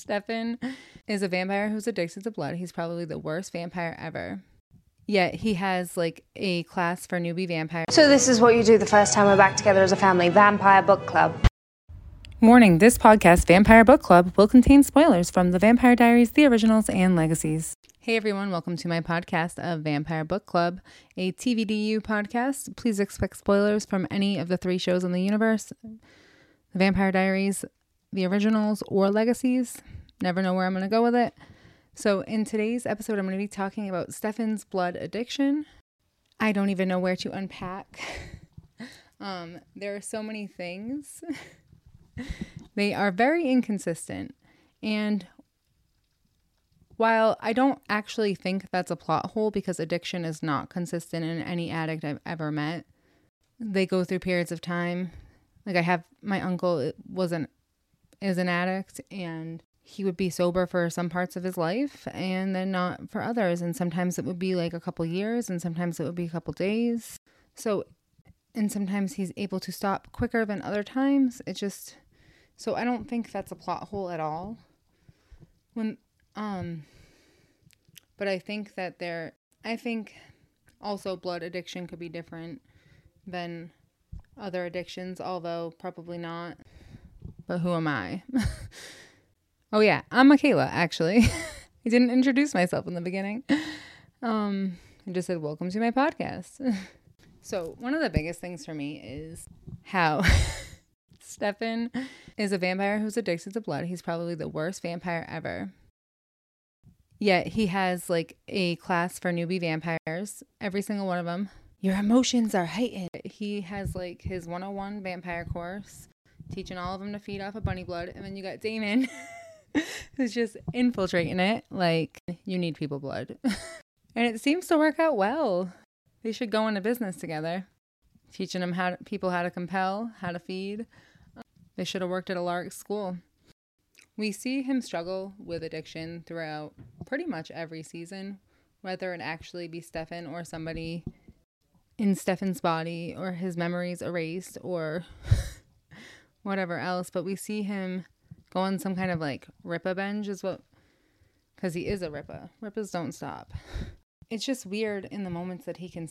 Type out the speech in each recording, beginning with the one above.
Stefan is a vampire who's addicted to blood. He's probably the worst vampire ever. Yet he has like a class for newbie vampires. So this is what you do the first time we're back together as a family, Vampire Book Club. Warning, this podcast, Vampire Book Club, will contain spoilers from The Vampire Diaries, the originals, and legacies. Hey everyone, welcome to my podcast of Vampire Book Club, a TVDU podcast. Please expect spoilers from any of the 3 shows in the universe, The Vampire Diaries, the originals, or legacies. Never know where I'm going to go with it. So in today's episode, I'm going to be talking about Stefan's blood addiction. I don't even know where to unpack. There are so many things. They are very inconsistent. And while I don't actually think that's a plot hole because addiction is not consistent in any addict I've ever met, they go through periods of time. Like I have my uncle is an addict, and he would be sober for some parts of his life and then not for others. And sometimes it would be like a couple years, and sometimes it would be a couple days. And sometimes he's able to stop quicker than other times. So I don't think that's a plot hole at all. But I think I think also blood addiction could be different than other addictions, although probably not. But who am I? Oh yeah, I'm Michaela, actually. I didn't introduce myself in the beginning. I just said, welcome to my podcast. So one of the biggest things for me is how Stefan is a vampire who's addicted to blood. He's probably the worst vampire ever. Yet he has like a class for newbie vampires. Every single one of them. Your emotions are heightened. He has like his 101 vampire course, teaching all of them to feed off of bunny blood. And then you got Damon, who's just infiltrating it like you need people blood. And it seems to work out well. They should go into business together, teaching them people how to compel, how to feed. They should have worked at a large school. We see him struggle with addiction throughout pretty much every season, whether it actually be Stefan or somebody in Stefan's body or his memories erased or whatever else. But we see him go on some kind of like Rippa binge because he is a Rippa. Rippas don't stop. It's just weird in the moments that he can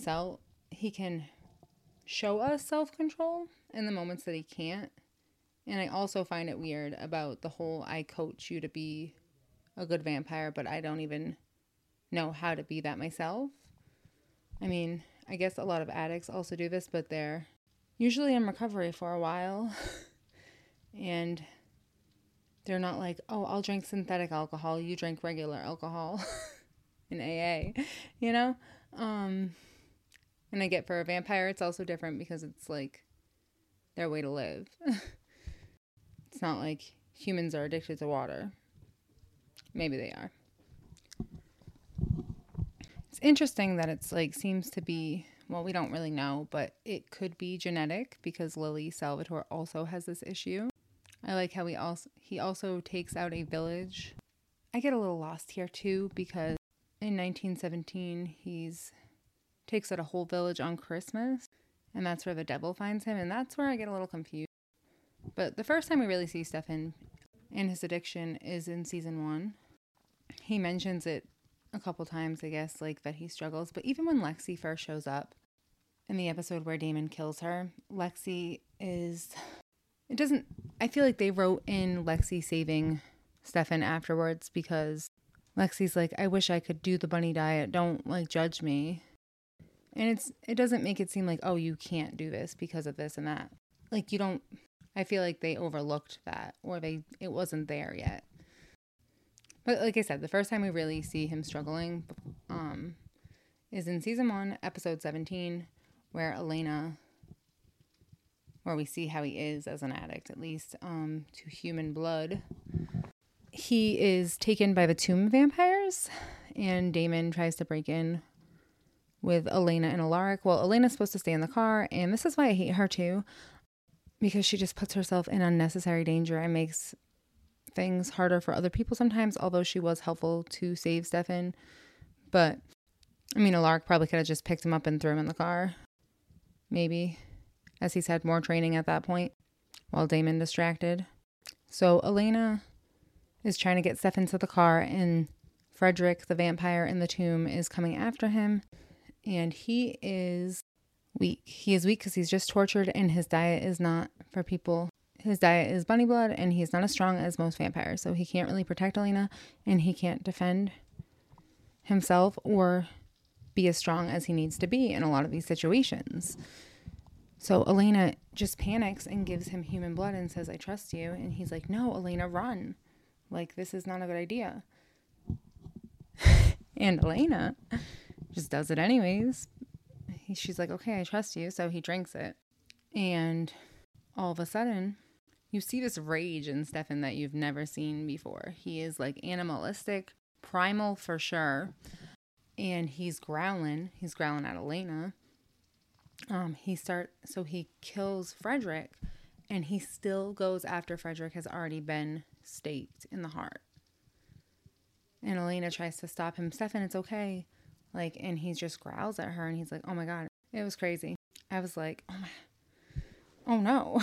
show us self-control in the moments that he can't. And I also find it weird about the whole I coach you to be a good vampire, but I don't even know how to be that myself. I mean, I guess a lot of addicts also do this, but they're usually in recovery for a while. And they're not like, oh, I'll drink synthetic alcohol, you drink regular alcohol in AA, you know? And I get for a vampire, it's also different because it's like their way to live. It's not like humans are addicted to water. Maybe they are. It's interesting that it's like seems to be, well, we don't really know, but it could be genetic because Lily Salvatore also has this issue. I like how he also takes out a village. I get a little lost here too because in 1917 he's takes out a whole village on Christmas, and that's where the devil finds him, and that's where I get a little confused. But the first time we really see Stefan and his addiction is in season 1. He mentions it a couple times, I guess, like that he struggles. But even when Lexi first shows up in the episode where Damon kills her, I feel like they wrote in Lexi saving Stefan afterwards because Lexi's like, I wish I could do the bunny diet. Don't like judge me. And it doesn't make it seem like, oh, you can't do this because of this and that. Like I feel like they overlooked that or it wasn't there yet. But like I said, the first time we really see him struggling is in season 1, episode 17, where we see how he is as an addict, at least to human blood. He is taken by the tomb vampires, and Damon tries to break in with Elena and Alaric. Well, Elena's supposed to stay in the car, and this is why I hate her too, because she just puts herself in unnecessary danger and makes things harder for other people sometimes, although she was helpful to save Stefan. But, I mean, Alaric probably could have just picked him up and threw him in the car. Maybe, as he's had more training at that point, while Damon distracted. So Elena is trying to get Stefan to the car, and Frederick, the vampire in the tomb, is coming after him. And he is weak. He is weak because he's just tortured, and his diet is not for people. His diet is bunny blood, and he's not as strong as most vampires. So he can't really protect Elena, and he can't defend himself or be as strong as he needs to be in a lot of these situations. So Elena just panics and gives him human blood and says, I trust you. And he's like, no, Elena, run. Like, this is not a good idea. And Elena just does it anyways. She's like, okay, I trust you. So he drinks it. And all of a sudden, you see this rage in Stefan that you've never seen before. He is like animalistic, primal for sure. And he's growling. He's growling at Elena. He kills Frederick, and he still goes after Frederick has already been staked in the heart. And Elena tries to stop him. Stefan, it's okay. Like, and he just growls at her, and he's like, oh my God, it was crazy. I was like, oh no,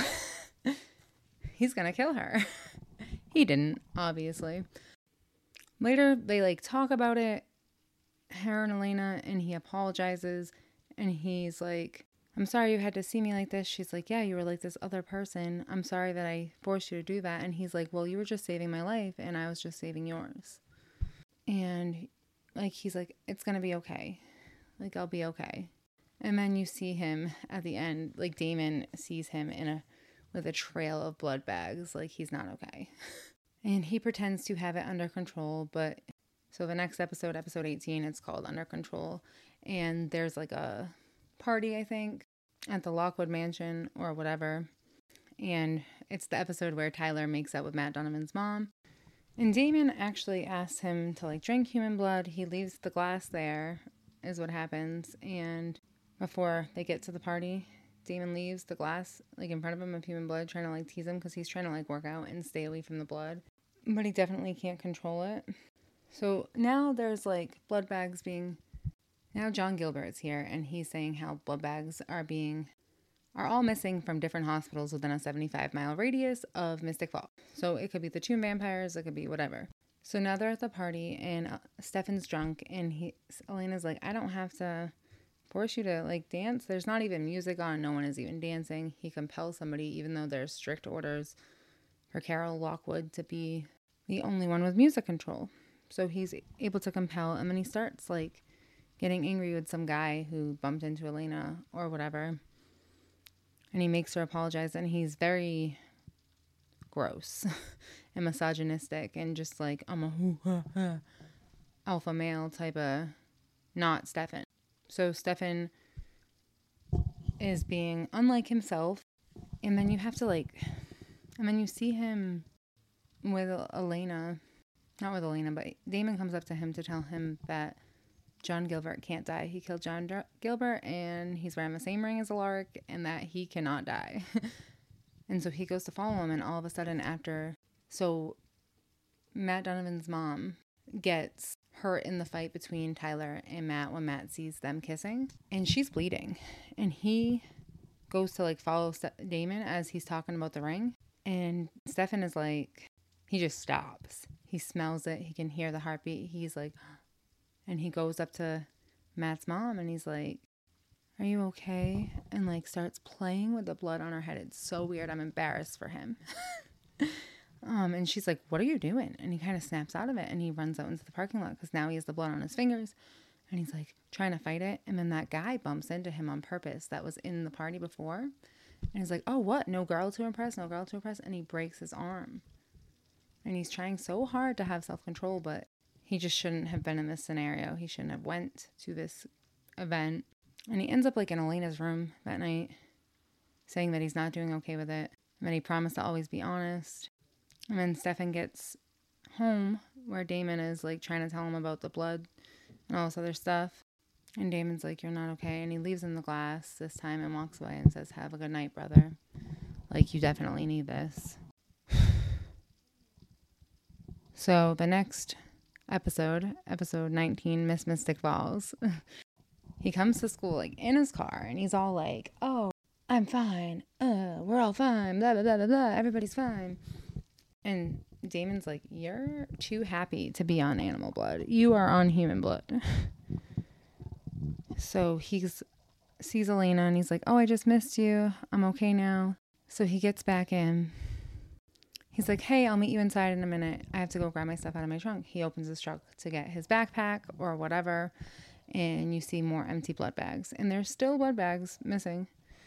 he's gonna kill her. He didn't, obviously. Later, they like talk about it, her and Elena, and he apologizes, and he's like, I'm sorry you had to see me like this. She's like, yeah, you were like this other person. I'm sorry that I forced you to do that. And he's like, well, you were just saving my life, and I was just saving yours. And like, he's like, it's gonna be okay. Like, I'll be okay. And then you see him at the end, like Damon sees him with a trail of blood bags. Like, he's not okay. And he pretends to have it under control, but so the next episode 18, it's called Under Control. And there's like a party, I think, at the Lockwood Mansion or whatever. And it's the episode where Tyler makes out with Matt Donovan's mom. And Damon actually asks him to like drink human blood. He leaves the glass there, is what happens. And before they get to the party, Damon leaves the glass like in front of him of human blood, trying to like tease him because he's trying to like work out and stay away from the blood. But he definitely can't control it. So now there's like blood bags being... Now John Gilbert's here, and he's saying how blood bags are all missing from different hospitals within a 75-mile radius of Mystic Falls. So it could be the tomb vampires, it could be whatever. So now they're at the party, and Stefan's drunk, and Elena's like, I don't have to force you to like dance. There's not even music on. No one is even dancing. He compels somebody, even though there's strict orders for Carol Lockwood to be the only one with music control. So he's able to compel, and then he starts like getting angry with some guy who bumped into Elena or whatever. And he makes her apologize, and he's very gross and misogynistic and just like, I'm a alpha male type of, not Stefan. So Stefan is being unlike himself, and then you have to like, and then you see him with Elena, not with Elena, but Damon comes up to him to tell him that John Gilbert can't die. He killed John Gilbert, and he's wearing the same ring as Alaric, and that he cannot die. And so he goes to follow him, and all of a sudden so Matt Donovan's mom gets hurt in the fight between Tyler and Matt when Matt sees them kissing, and she's bleeding. And he goes to like follow Damon as he's talking about the ring, and Stefan is like, he just stops. He smells it. He can hear the heartbeat. He's like... And he goes up to Matt's mom, and he's like, are you okay? And like starts playing with the blood on her head. It's so weird. I'm embarrassed for him. And she's like, what are you doing? And he kind of snaps out of it, and he runs out into the parking lot because now he has the blood on his fingers, and he's like trying to fight it. And then that guy bumps into him on purpose that was in the party before. And he's like, oh, what? No girl to impress, no girl to impress. And he breaks his arm. And he's trying so hard to have self-control, but he just shouldn't have been in this scenario. He shouldn't have went to this event. And he ends up like in Elena's room that night, saying that he's not doing okay with it, and that he promised to always be honest. And then Stefan gets home where Damon is like trying to tell him about the blood and all this other stuff. And Damon's like, you're not okay. And he leaves in the glass this time and walks away and says, have a good night, brother. Like, you definitely need this. So the next episode 19, Miss Mystic Falls, he comes to school like in his car, and he's all like, oh, I'm fine, we're all fine, blah blah blah blah blah, everybody's fine. And Damon's like, you're too happy to be on animal blood. You are on human blood. So he sees Elena and he's like, oh, I just missed you. I'm okay now. So he gets back in. He's like, hey, I'll meet you inside in a minute. I have to go grab my stuff out of my trunk. He opens his trunk to get his backpack or whatever. And you see more empty blood bags. And there's still blood bags missing.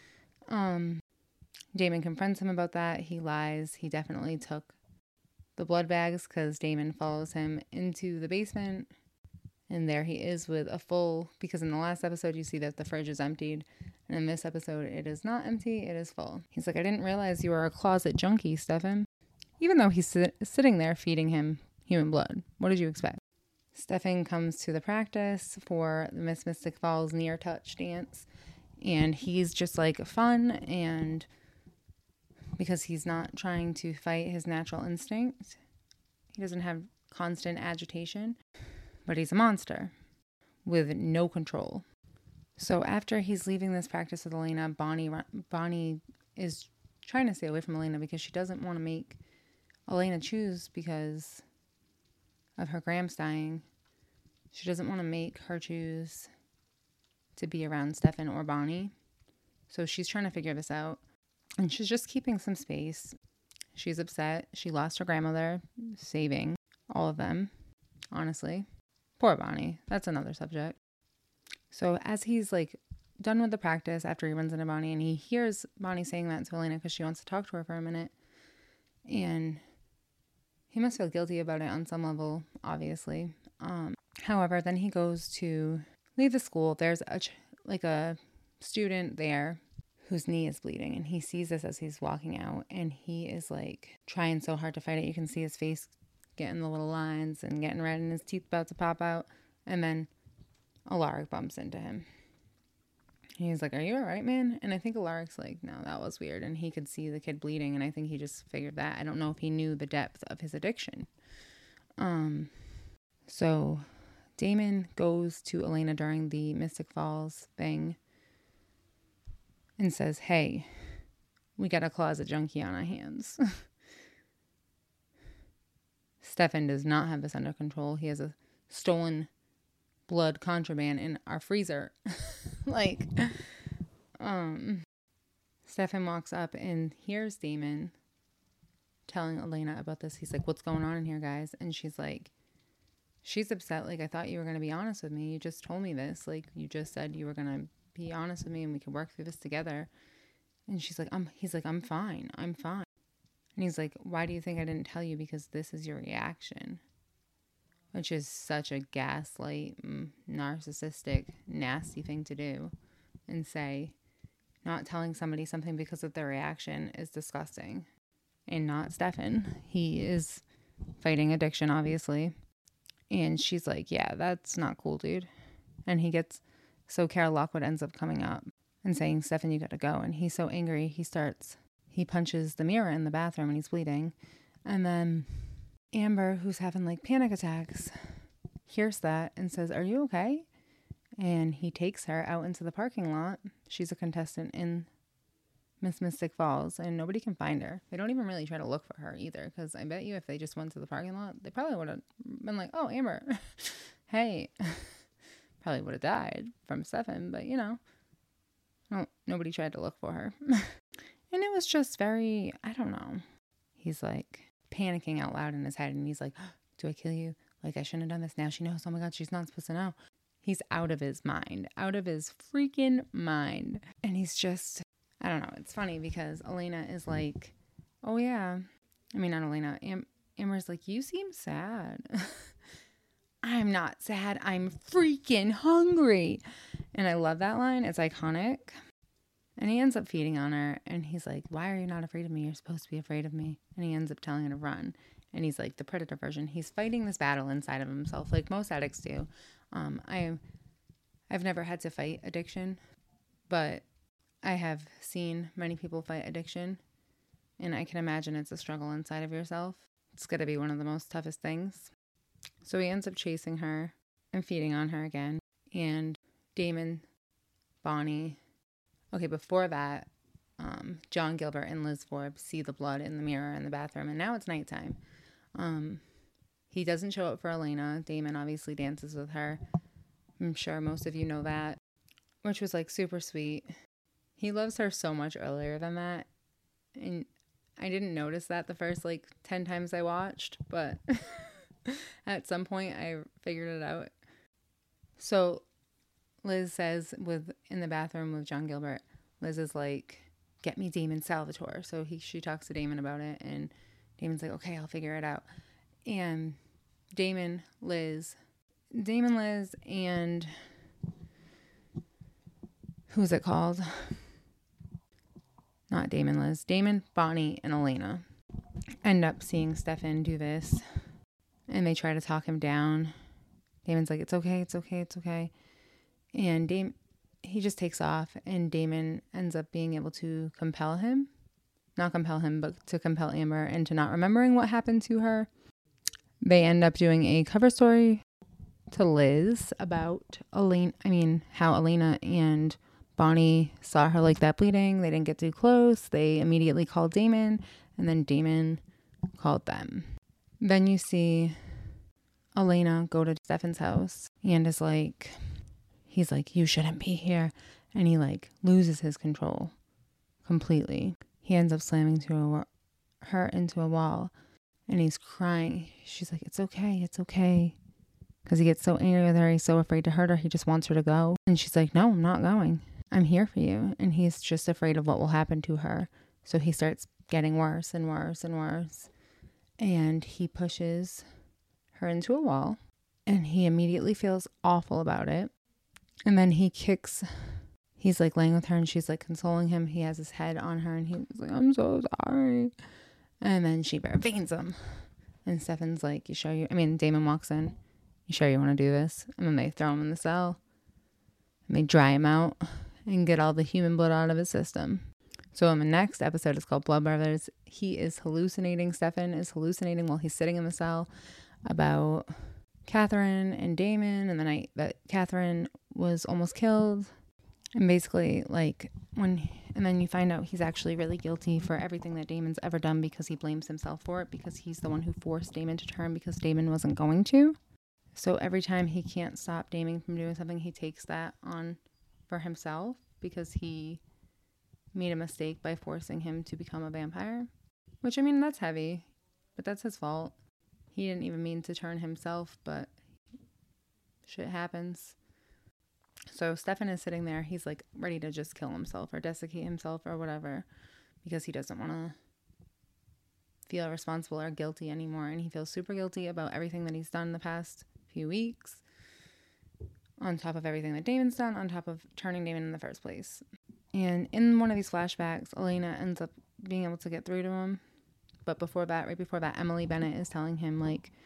Damon confronts him about that. He lies. He definitely took the blood bags because Damon follows him into the basement. And there he is with a full, because in the last episode you see that the fridge is emptied. And in this episode it is not empty, it is full. He's like, I didn't realize you were a closet junkie, Stefan. Even though he's sitting there feeding him human blood. What did you expect? Stefan comes to the practice for the Miss Mystic Falls near touch dance. And he's just like fun, and because he's not trying to fight his natural instinct. He doesn't have constant agitation, but he's a monster with no control. So after he's leaving this practice with Elena, Bonnie is trying to stay away from Elena because she doesn't want to make Elena choose because of her Gramps dying. She doesn't want to make her choose to be around Stefan or Bonnie. So she's trying to figure this out. And she's just keeping some space. She's upset. She lost her grandmother, saving all of them, honestly. Poor Bonnie. That's another subject. So as he's like done with the practice after he runs into Bonnie, and he hears Bonnie saying that to Elena because she wants to talk to her for a minute. And he must feel guilty about it on some level, obviously. However, then he goes to leave the school. There's a student there whose knee is bleeding, and he sees this as he's walking out, and he is like trying so hard to fight it. You can see his face getting the little lines and getting red and his teeth about to pop out. And then Alaric bumps into him. He's like, are you all right, man? And I think Alaric's like, no, that was weird. And he could see the kid bleeding, and I think he just figured that. I don't know if he knew the depth of his addiction. So Damon goes to Elena during the Mystic Falls thing and says, hey, we got a closet junkie on our hands. Stefan does not have this under control. He has a stolen blood contraband in our freezer. Stefan walks up and hears Damon telling Elena about this. He's like, what's going on in here, guys? And she's like, she's upset. Like, I thought you were going to be honest with me. You just told me this. Like, you just said you were going to be honest with me and we could work through this together. And she's like, he's like, I'm fine. I'm fine. And he's like, why do you think I didn't tell you? Because this is your reaction. Which is such a gaslight, narcissistic, nasty thing to do. And say, not telling somebody something because of their reaction is disgusting. And not Stefan. He is fighting addiction, obviously. And she's like, yeah, that's not cool, dude. And so Carol Lockwood ends up coming up and saying, Stefan, you gotta go. And he's so angry, he punches the mirror in the bathroom and he's bleeding. And then Amber, who's having like panic attacks, hears that and says, are you okay? And he takes her out into the parking lot. She's a contestant in Miss Mystic Falls, and nobody can find her. They don't even really try to look for her either, because I bet you if they just went to the parking lot, they probably would have been like, oh, Amber, hey. Probably would have died from Stefan, but nobody tried to look for her. And it was just very, I don't know. He's like panicking out loud in his head, and he's like, do I kill you? Like, I shouldn't have done this. Now she knows. Oh my God, she's not supposed to know. He's out of his mind, out of his freaking mind. And he's just, I don't know. It's funny because Elena is like, oh yeah. I mean, not Elena. Amber's like, you seem sad. I'm not sad. I'm freaking hungry. And I love that line. It's iconic. And he ends up feeding on her. And he's like, why are you not afraid of me? You're supposed to be afraid of me. And he ends up telling her to run. And he's like the predator version. He's fighting this battle inside of himself like most addicts do. I've never had to fight addiction, but I have seen many people fight addiction. And I can imagine it's a struggle inside of yourself. It's got to be one of the most toughest things. So he ends up chasing her and feeding on her again. And Damon, Bonnie. Okay, before that, John Gilbert and Liz Forbes see the blood in the mirror in the bathroom. And now it's nighttime. He doesn't show up for Elena. Damon obviously dances with her. I'm sure most of you know that, which was like super sweet. He loves her so much earlier than that. And I didn't notice that the first like 10 times I watched, but at some point I figured it out. So Liz says in the bathroom with John Gilbert, Liz is like, get me Damon Salvatore. So she talks to Damon about it, and Damon's like, okay, I'll figure it out. And Damon, Liz, and who's it called? Not Damon, Liz. Damon, Bonnie, and Elena end up seeing Stefan do this, and they try to talk him down. Damon's like, it's okay, it's okay, it's okay. And he just takes off, and Damon ends up being able to compel him. Not compel him, but to compel Amber into not remembering what happened to her. They end up doing a cover story to Liz about how Elena and Bonnie saw her like that bleeding. They didn't get too close. They immediately called Damon, and then Damon called them. Then you see Elena go to Stefan's house and he's like, you shouldn't be here. And he like loses his control completely. He ends up slamming her into a wall, and he's crying. She's like, it's okay, it's okay. Because he gets so angry with her. He's so afraid to hurt her. He just wants her to go. And she's like, no, I'm not going. I'm here for you. And he's just afraid of what will happen to her. So he starts getting worse and worse and worse. And he pushes her into a wall. And he immediately feels awful about it. And then he's like laying with her, and she's like consoling him. He has his head on her, and he's like, I'm so sorry. And then she bare veins him. And Stefan's like, Damon walks in. You sure you want to do this? And then they throw him in the cell. And they dry him out and get all the human blood out of his system. So in the next episode, it's called Blood Brothers. He is hallucinating. Stefan is hallucinating while he's sitting in the cell about Catherine and Damon and the night that Catherine was almost killed. And basically, and then you find out he's actually really guilty for everything that Damon's ever done, because he blames himself for it, because he's the one who forced Damon to turn because Damon wasn't going to. So every time he can't stop Damon from doing something, he takes that on for himself, because he made a mistake by forcing him to become a vampire. Which, that's heavy, but that's his fault. He didn't even mean to turn himself, but shit happens. So Stefan is sitting there. He's like ready to just kill himself or desiccate himself or whatever, because he doesn't want to feel responsible or guilty anymore. And he feels super guilty about everything that he's done the past few weeks, on top of everything that Damon's done, on top of turning Damon in the first place. And in one of these flashbacks, Elena ends up being able to get through to him. But right before that, Emily Bennett is telling him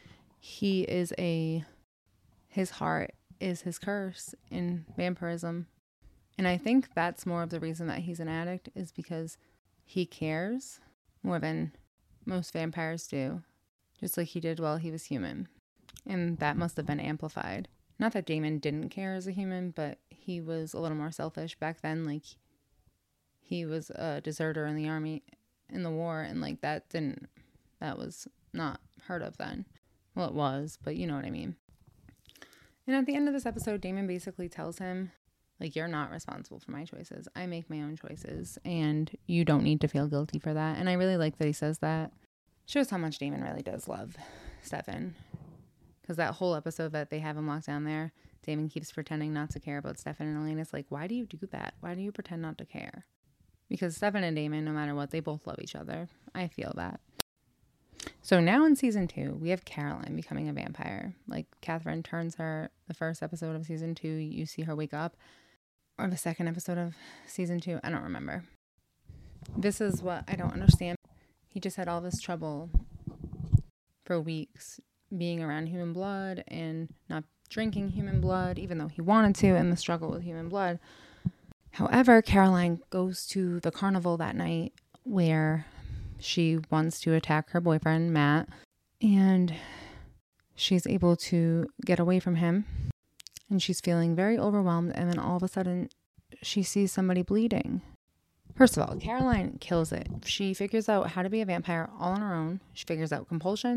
his heart is his curse in vampirism. And I think that's more of the reason that he's an addict, is because he cares more than most vampires do, just like he did while he was human. And that must have been amplified. Not that Damon didn't care as a human, but he was a little more selfish back then. He was a deserter in the army in the war, and that was not heard of then. Well, it was, but you know what I mean. And at the end of this episode, Damon basically tells him, you're not responsible for my choices. I make my own choices, and you don't need to feel guilty for that. And I really like that he says that. Shows how much Damon really does love Stefan. Because that whole episode that they have him locked down there, Damon keeps pretending not to care about Stefan, and Elena's like, why do you do that? Why do you pretend not to care? Because Stefan and Damon, no matter what, they both love each other. I feel that. So now in season 2, we have Caroline becoming a vampire. Catherine turns her, the first episode of season 2, you see her wake up. Or the second episode of season 2, I don't remember. This is what I don't understand. He just had all this trouble for weeks being around human blood and not drinking human blood, even though he wanted to, and the struggle with human blood. However, Caroline goes to the carnival that night where she wants to attack her boyfriend, Matt, and she's able to get away from him, and she's feeling very overwhelmed, and then all of a sudden she sees somebody bleeding. First of all, Caroline kills it. She figures out how to be a vampire all on her own. She figures out compulsion,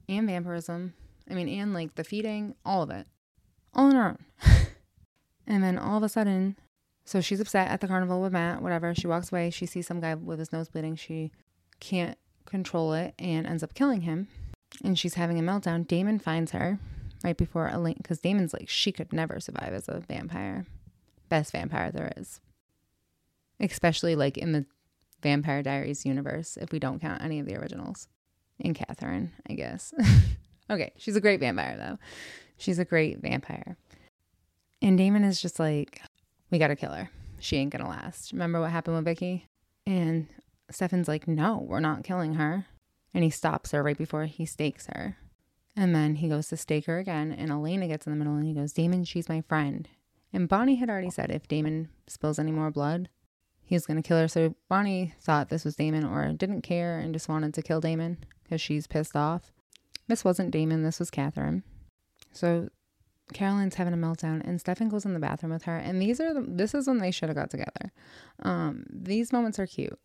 and vampirism. I mean, and like the feeding, all of it. All on her own. And then all of a sudden, so she's upset at the carnival with Matt, whatever. She walks away. She sees some guy with his nose bleeding. She can't control it and ends up killing him. And she's having a meltdown. Damon finds her right before Elaine, because Damon's like, she could never survive as a vampire. Best vampire there is. Especially like in the Vampire Diaries universe, if we don't count any of the originals. And Catherine, I guess. Okay, she's a great vampire though. She's a great vampire. And Damon is just like, we gotta kill her. She ain't gonna last. Remember what happened with Vicky? And Stefan's like, no, we're not killing her. And he stops her right before he stakes her. And then he goes to stake her again. And Elena gets in the middle and he goes, Damon, she's my friend. And Bonnie had already said if Damon spills any more blood, he was going to kill her. So Bonnie thought this was Damon or didn't care and just wanted to kill Damon because she's pissed off. This wasn't Damon. This was Catherine. So Caroline's having a meltdown and Stefan goes in the bathroom with her. And this is when they should have got together. These moments are cute.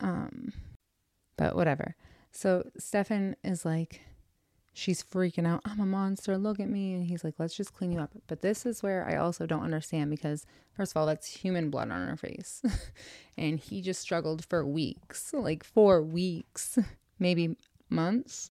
But whatever. So Stefan is like, she's freaking out. I'm a monster. Look at me. And he's like, let's just clean you up. But this is where I also don't understand because, first of all, that's human blood on her face. And he just struggled for weeks, like 4 weeks, maybe months,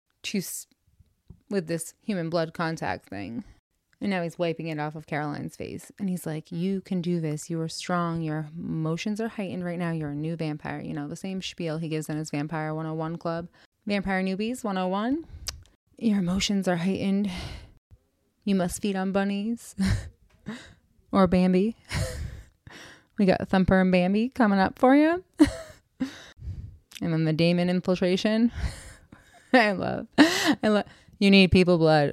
with this human blood contact thing. And now he's wiping it off of Caroline's face. And he's like, you can do this. You are strong. Your emotions are heightened right now. You're a new vampire. You know, the same spiel he gives in his Vampire 101 club. Vampire Newbies 101. Your emotions are heightened. You must feed on bunnies. Or Bambi. We got Thumper and Bambi coming up for you. And then the Damon infiltration. I love. You need people blood.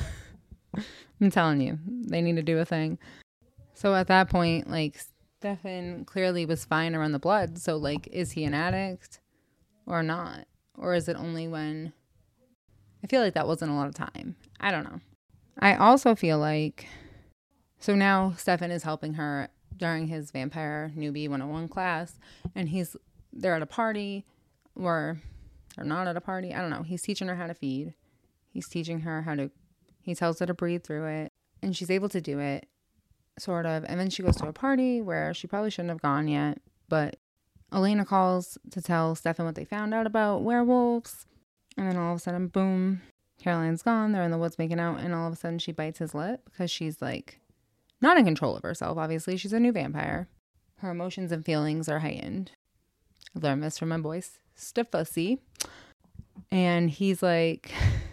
I'm telling you, they need to do a thing. So at that point, like, Stefan clearly was fine around the blood. So, like, is he an addict or not? Or is it only when... I feel like that wasn't a lot of time. I don't know. I also feel like... So now Stefan is helping her during his Vampire Newbie 101 class. And they're at a party or not at a party. I don't know. He's teaching her how to feed. He's teaching her how to... He tells her to breathe through it, and she's able to do it, sort of. And then she goes to a party where she probably shouldn't have gone yet, but Elena calls to tell Stefan what they found out about werewolves. And then all of a sudden, boom, Caroline's gone. They're in the woods making out, and all of a sudden she bites his lip because she's like not in control of herself, obviously. She's a new vampire. Her emotions and feelings are heightened. I learned this from my boy, Stefussy. And he's like...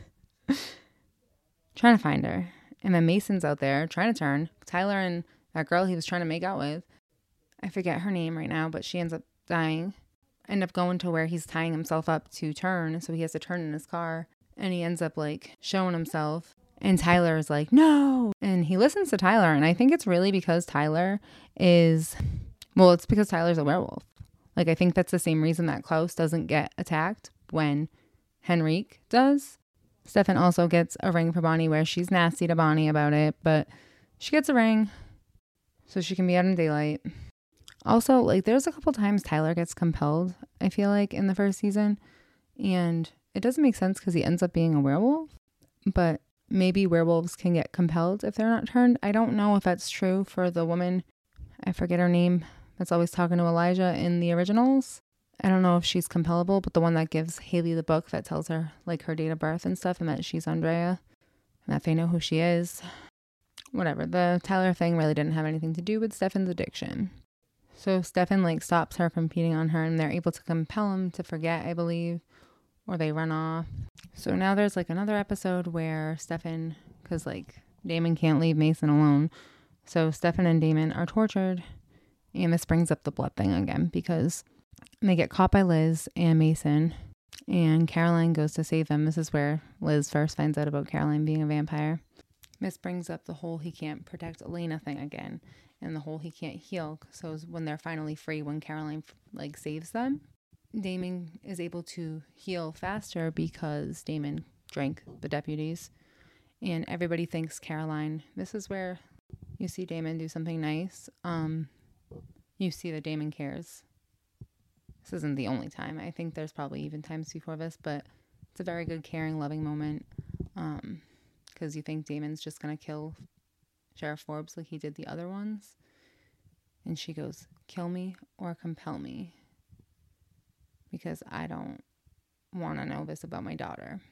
trying to find her. And then Mason's out there trying to turn. Tyler and that girl he was trying to make out with, I forget her name right now, but she ends up dying. End up going to where he's tying himself up to turn. So he has to turn in his car. And he ends up like showing himself. And Tyler is like, no. And he listens to Tyler. And I think it's really because it's because Tyler's a werewolf. Like, I think that's the same reason that Klaus doesn't get attacked when Henrique does. Stefan also gets a ring for Bonnie where she's nasty to Bonnie about it, but she gets a ring so she can be out in daylight. Also, like, there's a couple times Tyler gets compelled, I feel like, in the first season, and it doesn't make sense because he ends up being a werewolf, but maybe werewolves can get compelled if they're not turned. I don't know if that's true for the woman, I forget her name, that's always talking to Elijah in the originals. I don't know if she's compellable, but the one that gives Haley the book that tells her like her date of birth and stuff and that she's Andrea and that they know who she is. Whatever. The Tyler thing really didn't have anything to do with Stefan's addiction. So Stefan like stops her from feeding on her and they're able to compel him to forget, I believe, or they run off. So now there's like another episode where Stefan, because like Damon can't leave Mason alone. So Stefan and Damon are tortured and this brings up the blood thing again because they get caught by Liz and Mason, and Caroline goes to save them. This is where Liz first finds out about Caroline being a vampire. This brings up the whole he can't protect Elena thing again, and the whole he can't heal. So when they're finally free, when Caroline like saves them, Damon is able to heal faster because Damon drank the deputies, and everybody thinks Caroline. This is where you see Damon do something nice. You see that Damon cares. This isn't the only time. I think there's probably even times before this, but it's a very good, caring, loving moment. Because you think Damon's just going to kill Sheriff Forbes like he did the other ones. And she goes, kill me or compel me, because I don't want to know this about my daughter.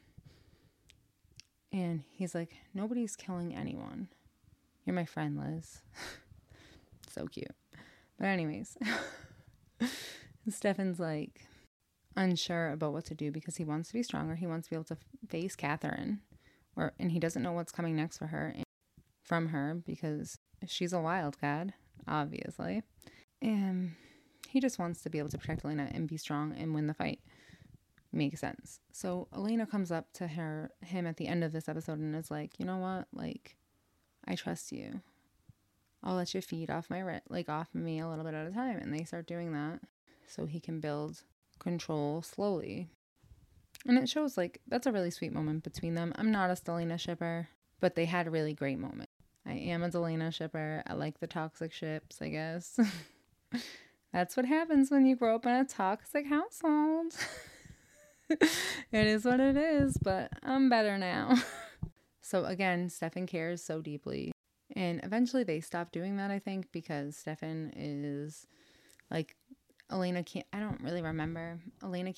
And he's like, nobody's killing anyone. You're my friend, Liz. So cute. But anyways, Stefan's like unsure about what to do because he wants to be stronger. He wants to be able to face Catherine, and he doesn't know what's coming next for her from her because she's a wildcat, obviously. And he just wants to be able to protect Elena and be strong and win the fight. Makes sense. So Elena comes up to him at the end of this episode and is like, you know what? Like, I trust you. I'll let you feed off off me a little bit at a time. And they start doing that so he can build control slowly. And it shows like that's a really sweet moment between them. I'm not a Stelena shipper, but they had a really great moment. I am a Delena shipper. I like the toxic ships, I guess. That's what happens when you grow up in a toxic household. It is what it is, but I'm better now. So again, Stefan cares so deeply. And eventually they stop doing that, I think, because Stefan is like, Elena can't, I don't really remember. Elena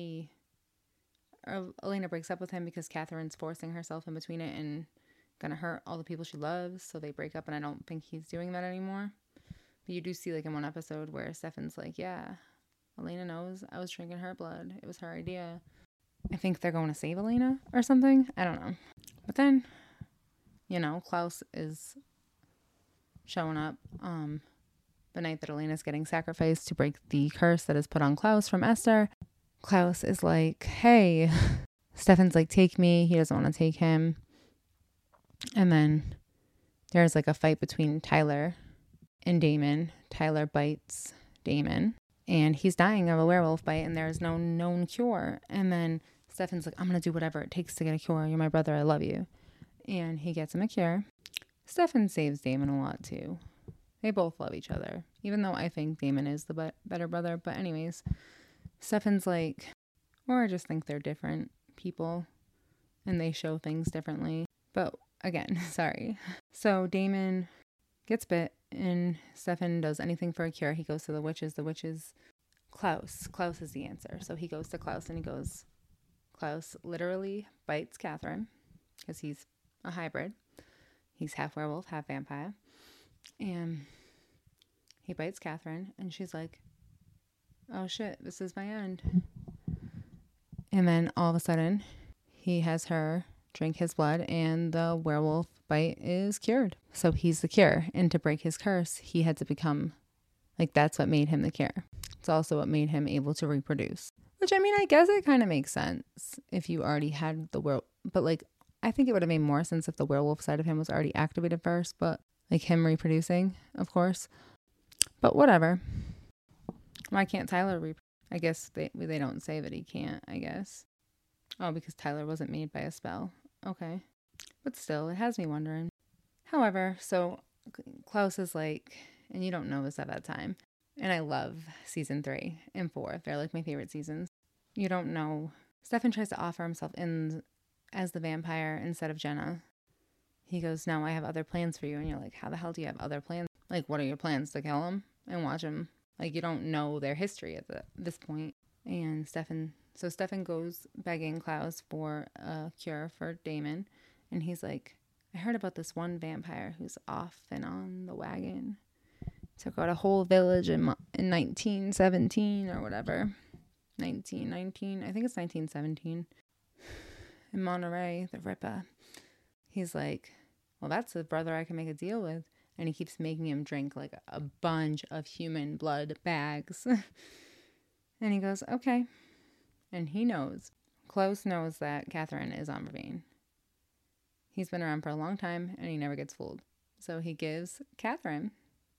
breaks up with him because Catherine's forcing herself in between it and gonna hurt all the people she loves. So they break up, and I don't think he's doing that anymore. But you do see like in one episode where Stefan's like, yeah, Elena knows I was drinking her blood. It was her idea. I think they're going to save Elena or something. I don't know. But then, Klaus is showing up the night that Elena's getting sacrificed to break the curse that is put on Klaus from Esther. Klaus is like, hey, Stefan's like, take me. He doesn't want to take him. And then there's like a fight between Tyler and Damon. Tyler bites Damon. And he's dying of a werewolf bite, and there's no known cure. And then Stefan's like, I'm going to do whatever it takes to get a cure. You're my brother. I love you. And he gets him a cure. Stefan saves Damon a lot, too. They both love each other, even though I think Damon is the better brother. But anyways, Stefan's like, or I just think they're different people, and they show things differently. But again, sorry. So Damon gets bit, and Stefan does anything for a cure. He goes to the witches. The witches, Klaus is the answer. So he goes to Klaus, and Klaus literally bites Catherine because he's a hybrid. He's half werewolf, half vampire. And he bites Catherine, and she's like, oh shit, this is my end. And then all of a sudden, he has her drink his blood, and the werewolf bite is cured. So he's the cure. And to break his curse, he had to become, that's what made him the cure. It's also what made him able to reproduce. Which, I mean, I guess it kind of makes sense if you already had the werewolf. But, I think it would have made more sense if the werewolf side of him was already activated first. But, him reproducing, of course. But whatever. Why can't Tyler reproduce? I guess they don't say that he can't, I guess. Oh, because Tyler wasn't made by a spell. Okay. But still, it has me wondering. However, so Klaus is like, and you don't know this at that time, and I love season 3 and 4. They're my favorite seasons. You don't know. Stefan tries to offer himself in as the vampire instead of Jenna. He goes, no, I have other plans for you. And you're like, how the hell do you have other plans? What are your plans? To kill him and watch him? You don't know their history at this point. And Stefan goes begging Klaus for a cure for Damon. And he's like, I heard about this one vampire who's off and on the wagon. Took out a whole village in 1917 or whatever. 1919. I think it's 1917. In Monterey, the Ripper. He's like, well, that's the brother I can make a deal with. And he keeps making him drink a bunch of human blood bags. And he goes, okay. And he knows. Klaus knows that Catherine is on Vervain. He's been around for a long time, and he never gets fooled. So he gives Catherine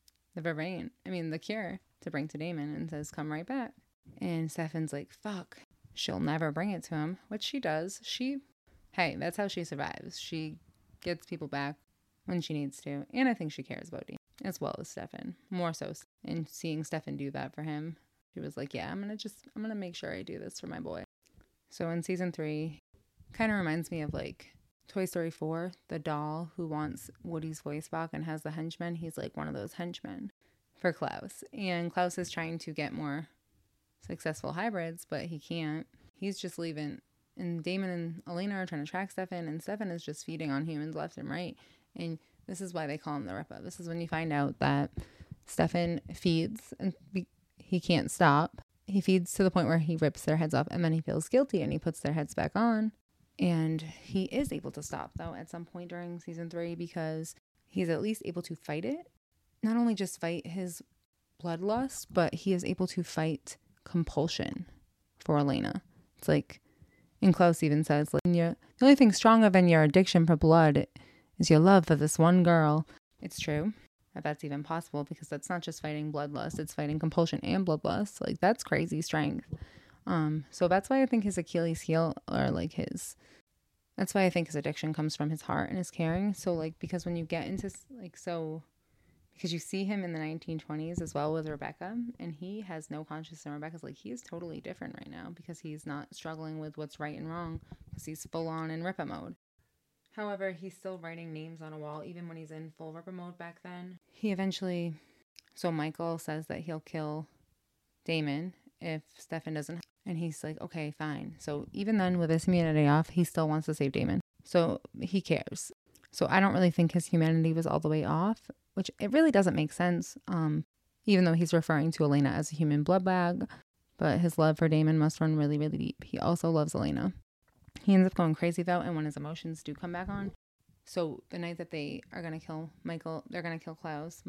the cure to bring to Damon, and says, come right back. And Stefan's like, fuck. She'll never bring it to him, which she does. Hey, that's how she survives. She gets people back when she needs to. And I think she cares about Damon as well as Stefan. More so. And seeing Stefan do that for him, she was like, yeah, I'm going to make sure I do this for my boy. So in season 3, kind of reminds me of Toy Story 4, the doll who wants Woody's voice back and has the henchmen, he's like one of those henchmen for Klaus. And Klaus is trying to get more successful hybrids, but he can't. He's just leaving. And Damon and Elena are trying to track Stefan, and Stefan is just feeding on humans left and right. And this is why they call him the Ripper. This is when you find out that Stefan feeds and he can't stop. He feeds to the point where he rips their heads off, and then he feels guilty and he puts their heads back on. And he is able to stop, though, at some point during season 3, because he's at least able to fight it. Not only just fight his bloodlust, but he is able to fight compulsion for Elena. It's like, and Klaus even says, like, the only thing stronger than your addiction for blood is your love for this one girl. It's true that that's even possible, because that's not just fighting bloodlust, it's fighting compulsion and bloodlust. Like, that's crazy strength. So that's why I think his Achilles heel, or like that's why I think his addiction comes from his heart and his caring. So like, because when you get into because you see him in the 1920s as well with Rebecca, and he has no conscience, and Rebecca's like, he is totally different right now because he's not struggling with what's right and wrong, because he's full on in Ripper mode. However, he's still writing names on a wall even when he's in full Ripper mode back then. So Michael says that he'll kill Damon if Stefan doesn't, and he's like, okay, fine. So even then, with his humanity off, he still wants to save Damon. So he cares. So I don't really think his humanity was all the way off, which it really doesn't make sense, even though he's referring to Elena as a human blood bag, but his love for Damon must run really, really deep. He also loves Elena. He ends up going crazy, though, and when his emotions do come back on. So the night that they are going to kill Michael, they're going to kill Klaus.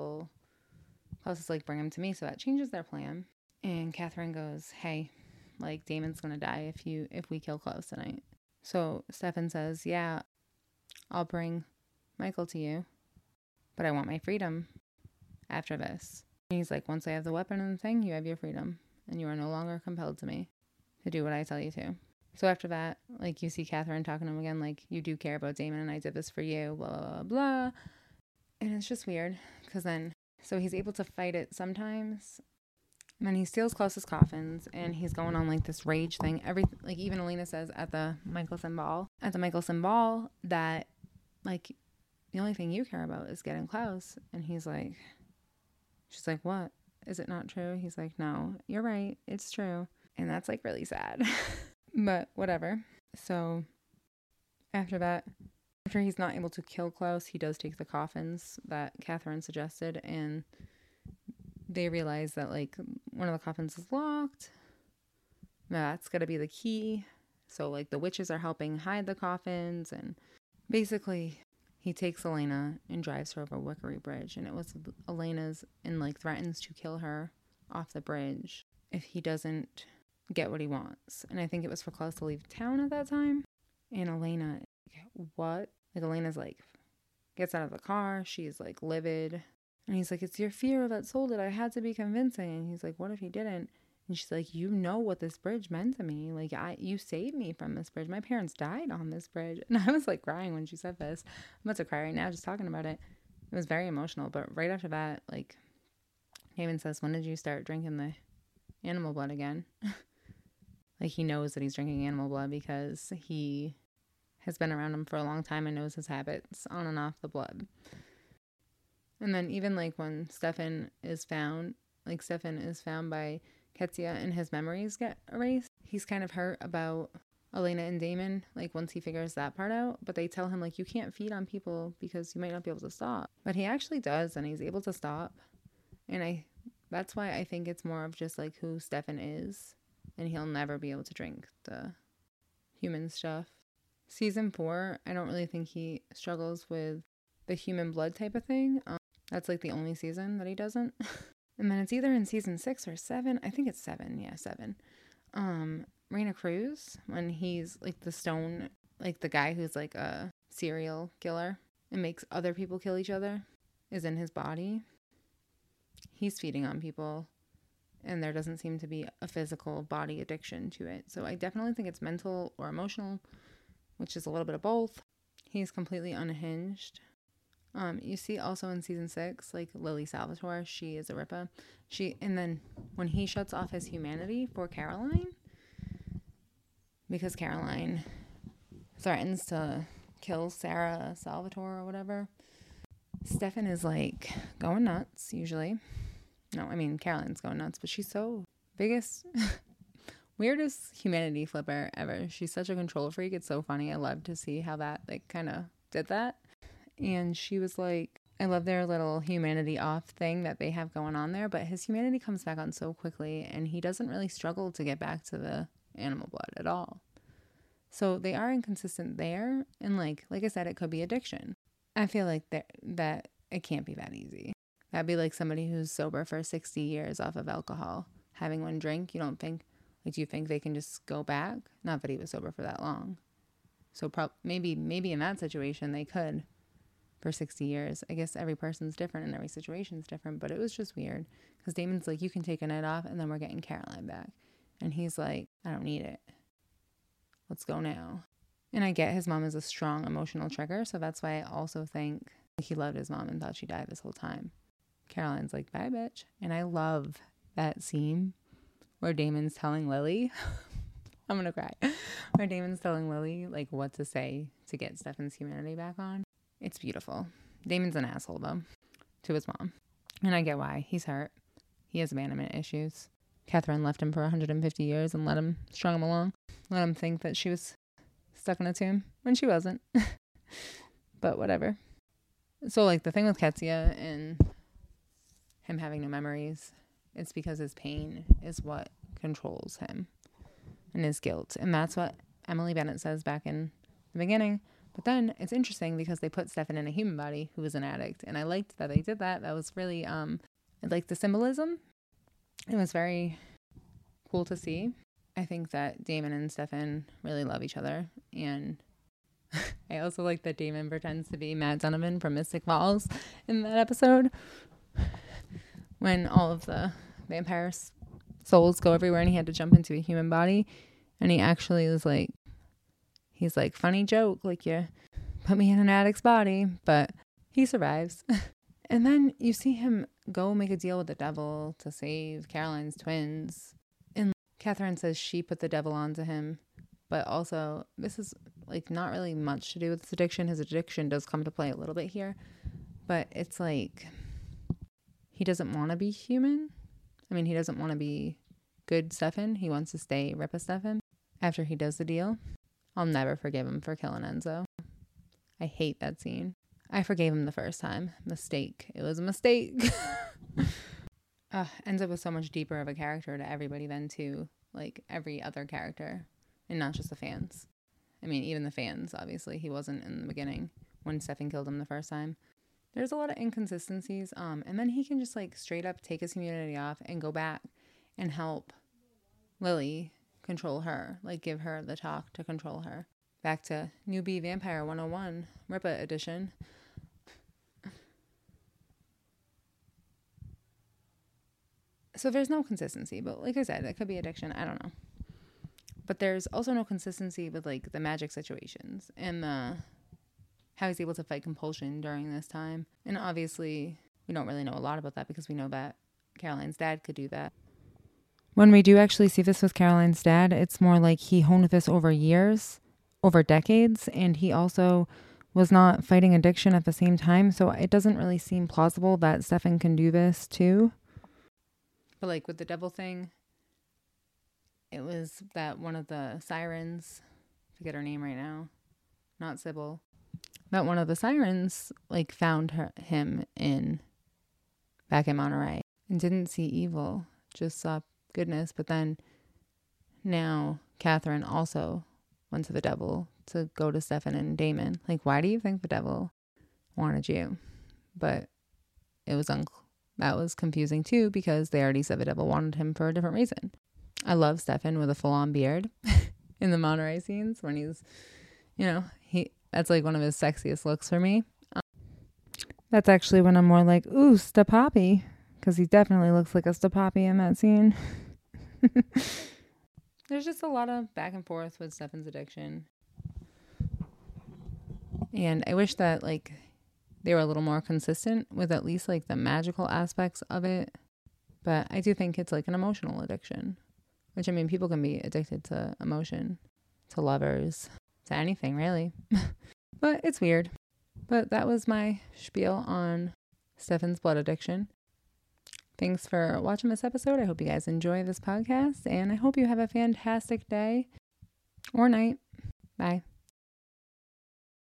Klaus is like, bring him to me. So that changes their plan. And Catherine goes, hey, like, Damon's going to die if we kill Klaus tonight. So Stefan says, yeah, I'll bring Michael to you, but I want my freedom after this. And he's like, once I have the weapon and the thing, you have your freedom, and you are no longer compelled to me to do what I tell you to. So after that, like, you see Catherine talking to him again, like, you do care about Damon, and I did this for you, blah, blah, blah, blah. And it's just weird, because then, so he's able to fight it sometimes, and then he steals Klaus's coffins, and he's going on, like, this rage thing. Like, even Elena says at the Michelson ball, that, like, the only thing you care about is getting Klaus. And she's like, what? Is it not true? He's like, no, you're right. It's true. And that's, like, really sad. But whatever. So after that, after he's not able to kill Klaus, he does take the coffins that Catherine suggested, and they realize that, like, one of the coffins is locked. That's got to be the key. So, like, the witches are helping hide the coffins, and basically he takes Elena and drives her over Wickery Bridge, and it was Elena's, and, like, threatens to kill her off the bridge if he doesn't get what he wants. And I think it was for Klaus to leave town at that time. And Elena, what? Like, Elena's like, gets out of the car. She's like livid. And he's like, it's your fear that sold it. I had to be convincing. And he's like, what if he didn't? And she's like, you know what this bridge meant to me. Like, you saved me from this bridge. My parents died on this bridge. And I was like crying when she said this. I'm about to cry right now just talking about it. It was very emotional. But right after that, like, Damon says, when did you start drinking the animal blood again? Like, he knows that he's drinking animal blood because he has been around him for a long time and knows his habits on and off the blood. And then even, like, when Stefan is found by Ketsia and his memories get erased, he's kind of hurt about Elena and Damon, like, once he figures that part out. But they tell him, like, you can't feed on people because you might not be able to stop. But he actually does, and he's able to stop. And that's why I think it's more of just, like, who Stefan is. And he'll never be able to drink the human stuff. Season 4, I don't really think he struggles with the human blood type of thing. That's, like, the only season that he doesn't. And then it's either in season 6 or 7. I think it's 7. Yeah, 7. Reina Cruz, when he's, like, the stone, like, the guy who's, like, a serial killer and makes other people kill each other, is in his body. He's feeding on people. And there doesn't seem to be a physical body addiction to it. So I definitely think it's mental or emotional, which is a little bit of both. He's completely unhinged. You see also in season 6, like, Lily Salvatore, she is a Ripper. And then when he shuts off his humanity for Caroline, because Caroline threatens to kills Sarah Salvatore or whatever, Stefan is like going nuts usually. No, I mean, Caroline's going nuts, but she's so biggest, weirdest humanity flipper ever. She's such a control freak. It's so funny. I love to see how that like kind of did that. And she was like, I love their little humanity off thing that they have going on there, but his humanity comes back on so quickly and he doesn't really struggle to get back to the animal blood at all. So they are inconsistent there. And like I said, it could be addiction. I feel like that it can't be that easy. That'd be like somebody who's sober for 60 years off of alcohol, having one drink. You don't think, like, do you think they can just go back? Not that he was sober for that long. So maybe in that situation they could for 60 years. I guess every person's different and every situation's different, but it was just weird because Damon's like, you can take a night off and then we're getting Caroline back. And he's like, I don't need it. Let's go now. And I get his mom is a strong emotional trigger, so that's why I also think he loved his mom and thought she died this whole time. Caroline's like, bye, bitch. And I love that scene where Damon's telling Lily, I'm gonna cry, where Damon's telling Lily like what to say to get Stefan's humanity back on. It's beautiful. Damon's an asshole though to his mom, and I get why. He's hurt. He has abandonment issues. Catherine left him for 150 years and strung him along, let him think that she was stuck in a tomb when she wasn't. But whatever. So like the thing with Ketsia and him having no memories, it's because his pain is what controls him and his guilt. And that's what Emily Bennett says back in the beginning. But then it's interesting because they put Stefan in a human body who was an addict. And I liked that they did that. That was really, I liked the symbolism. It was very cool to see. I think that Damon and Stefan really love each other. And I also like that Damon pretends to be Matt Donovan from Mystic Falls in that episode, when all of the vampire souls go everywhere and he had to jump into a human body. And he actually was like, he's like, funny joke, like you put me in an addict's body, but he survives. And then you see him go make a deal with the devil to save Caroline's twins. And Catherine says she put the devil onto him. But also, this is like not really much to do with his addiction. His addiction does come to play a little bit here. But it's like, he doesn't want to be human. I mean, he doesn't want to be good Stefan. He wants to stay Rippa Stefan after he does the deal. I'll never forgive him for killing Enzo. I hate that scene. I forgave him the first time. Mistake. It was a mistake. Enzo was so much deeper of a character to everybody than to like every other character, and not just the fans. I mean, even the fans, obviously. He wasn't in the beginning when Stefan killed him the first time. There's a lot of inconsistencies. And then he can just like straight up take his immunity off and go back and help Lily control her, like give her the talk to control her. Back to Newbie Vampire 101, Rippa edition. So there's no consistency, but like I said, that could be addiction. I don't know. But there's also no consistency with like the magic situations and how he's able to fight compulsion during this time. And obviously, we don't really know a lot about that because we know that Caroline's dad could do that. When we do actually see this with Caroline's dad, it's more like he honed this over years, over decades, and he also was not fighting addiction at the same time. So it doesn't really seem plausible that Stefan can do this too. But like with the devil thing, it was that one of the sirens, I forget her name right now, not Sybil, that one of the sirens like found him back in Monterey and didn't see evil, just saw goodness. But then now Catherine also went to the devil to go to Stefan and Damon. Like, why do you think the devil wanted you? But it was that was confusing too, because they already said the devil wanted him for a different reason. I love Stefan with a full-on beard in the Monterey scenes when he's, that's like one of his sexiest looks for me. That's actually when I'm more like, ooh, Stepapi, because he definitely looks like a Stepapi in that scene. There's just a lot of back and forth with Stefan's addiction. And I wish that like they were a little more consistent with at least like the magical aspects of it. But I do think it's like an emotional addiction, which I mean, people can be addicted to emotion, to lovers, to anything really. But it's weird. But that was my spiel on Stefan's blood addiction. Thanks for watching this episode. I hope you guys enjoy this podcast, and I hope you have a fantastic day or night. Bye.